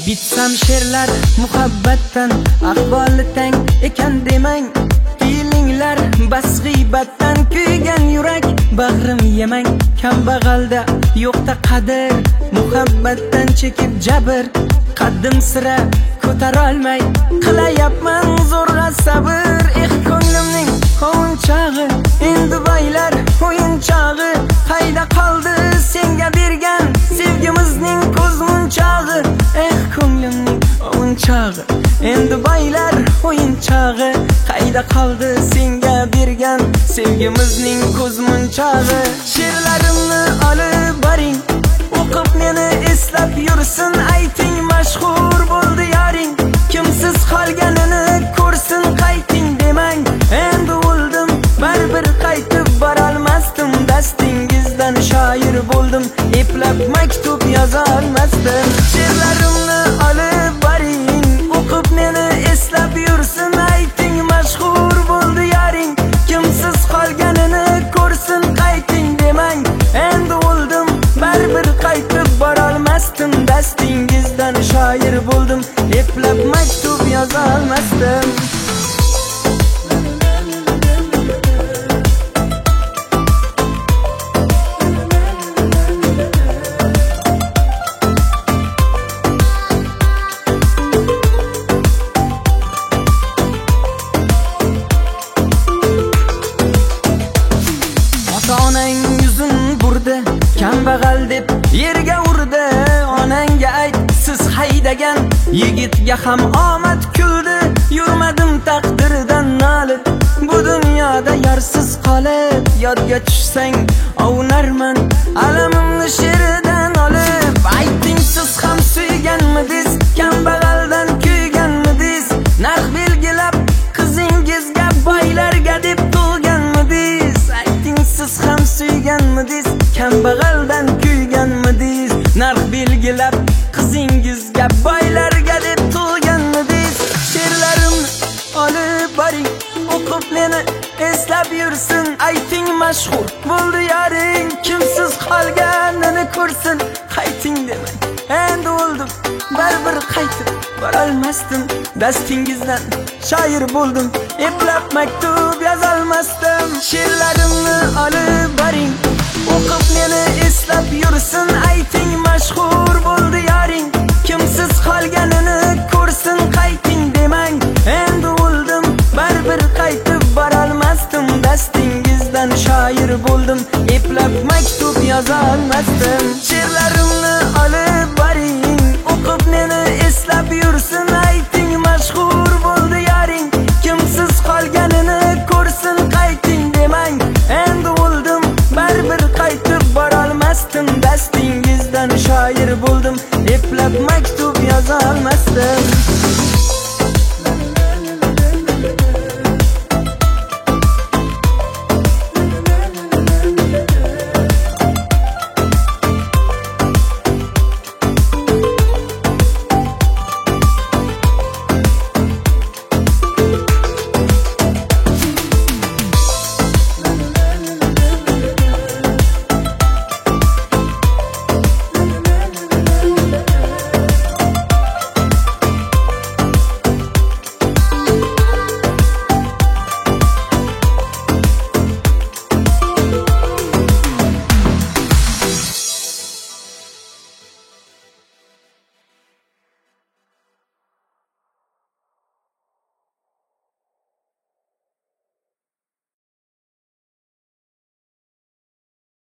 Bitsam she'rlar muhabbatdan, ahvoli tang ekan demang. Feelinglar bas g'iybatdan, kuygan yurak bag'rim yemang. Kambag'alda yo'qda qadr, muhabbatdan chekib jabr. Qaddim sira ko'tarolmay qilayapman zo'rg'a sabr. Ko'nglimning qovunchog'i endi boylar o'yinchog'i. Qayda qoldi senga bergan sevgimizning ko'zmunchog'i? Ko'nglimning qovunchog'i endi boylar o'yinchog'i. Qayda qoldi senga bergan sevgimizning ko'zmunchog'i? She'rlarimni olib boring, o'qib meni eslab yursin. Ayting mashhur bo'ldi yoring, kimsiz qolganini ko'rsin. Qayting demang, endi o'ldim, baribir qaytib borolmasdim. Dastingizdan shoir bo'ldim, eplab maktub yoza olmasdim. She'rlarimni olib boring, o'qib meni eslab yursin. Ayting mashhur bo'ldi yoring, kimsiz qolganini ko'rsin. Qayting demang, endi o'ldim, baribir qaytib borolmasdim. Dastingizdan shoir bo'ldim, eplab maktub yoza olmasdim. Onang yuzin burdi, kambag'al deb yerga urdi. Onangga ayt, siz haydagan yigitga ham omad kuldi. Yurmadim taqdirdan nolib, bu dunyoda yorsiz qolib. Yodga tushsang ovunarman alamimni she'rdan olib. Ayting, siz ham suyganmidingiz, kambag'aldan kuyganmidingiz? Narx belgilab qizingizga boylarga deb to'lganmidingiz? Ayting, siz ham suyganmidingiz, kambag'aldan kuyganmidingiz? Narx belgilab qizingizga boylarga deb to'lganmidingiz? She'rlarimni olib boring, o'qib meni eslab yursin. Ayting mashhur bo'ldi yoring, kimsiz qolganini ko'rsin. Qayting demang, endi o'ldim, baribir qaytib borolmasdim. Dastingizdan shoir bo'ldim, eplab maktub yozolmasdim. She'rlarimni olib boring, o'qib meni eslab yursin. Ayting mashhur bo'ldi yoring, kimsiz qolganini ko'rsin. Qayting demang, endi o'ldim, baribir qaytib borolmasdim. Dastingizdan shoir bo'ldim, eplab maktub yoza olmasdim. She'rlarimni olib boring, o'qib meni eslab yursin. Ayting mashhur bo'ldi yoring, kimsiz qolganini ko'rsin. Qayting demang, endi o'ldim, baribir qaytib borolmasdim. Dastingizdan shoir bo'ldim, eplab maktub yoza olmasdim.